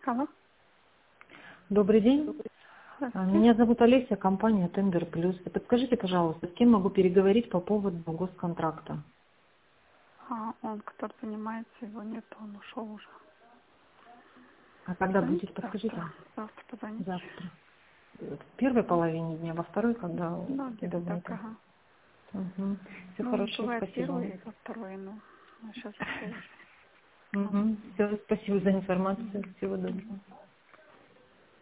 Алло. Добрый день. Здравствуйте. Меня зовут Олеся, компания Тендер Плюс. Подскажите, пожалуйста, с кем могу переговорить по поводу госконтракта? Он, который занимается, его нет, он ушел уже. А когда Позвоните будет, подскажите? завтра. Завтра позвоните. Завтра. В первой половине дня, во второй, когда Ну, где-то так, удобнее. ага. Угу. Все Ну, хорошо, бывает спасибо первый вам. и во второй, но сейчас ушел уже. Угу. Все, спасибо за информацию. Всего доброго.